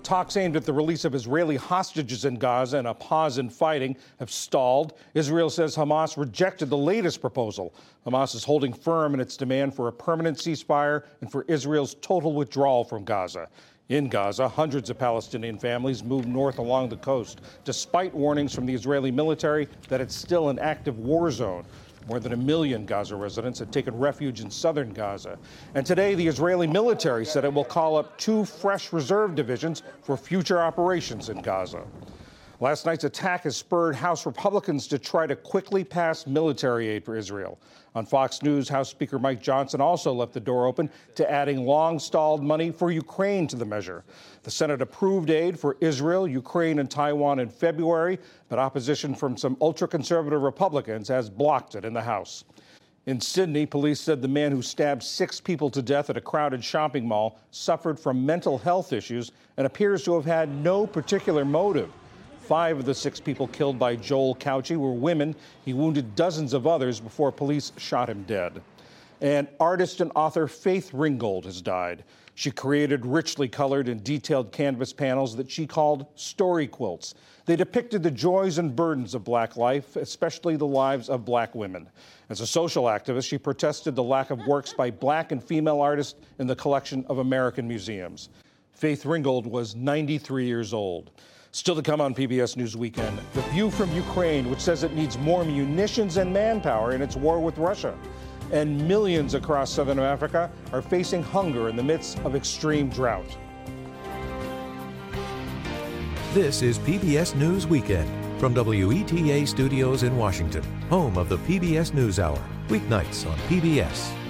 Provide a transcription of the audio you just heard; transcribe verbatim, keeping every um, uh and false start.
Talks aimed at the release of Israeli hostages in Gaza and a pause in fighting have stalled. Israel says Hamas rejected the latest proposal. Hamas is holding firm in its demand for a permanent ceasefire and for Israel's total withdrawal from Gaza. In Gaza, hundreds of Palestinian families moved north along the coast, despite warnings from the Israeli military that it's still an active war zone. More than a million Gaza residents had taken refuge in southern Gaza. And today, the Israeli military said it will call up two fresh reserve divisions for future operations in Gaza. Last night's attack has spurred House Republicans to try to quickly pass military aid for Israel. On Fox News, House Speaker Mike Johnson also left the door open to adding long-stalled money for Ukraine to the measure. The Senate approved aid for Israel, Ukraine, and Taiwan in February, but opposition from some ultra-conservative Republicans has blocked it in the House. In Sydney, police said the man who stabbed six people to death at a crowded shopping mall suffered from mental health issues and appears to have had no particular motive. Five of the six people killed by Joel Cauchi were women. He wounded dozens of others before police shot him dead. And artist and author Faith Ringgold has died. She created richly colored and detailed canvas panels that she called story quilts. They depicted the joys and burdens of Black life, especially the lives of Black women. As a social activist, she protested the lack of works by Black and female artists in the collection of American museums. Faith Ringgold was ninety-three years old. Still to come on P B S News Weekend, The View from Ukraine, which says it needs more munitions and manpower in its war with Russia. And millions across southern Africa are facing hunger in the midst of extreme drought. This is P B S News Weekend from W E T A Studios in Washington, home of the P B S NewsHour, weeknights on P B S.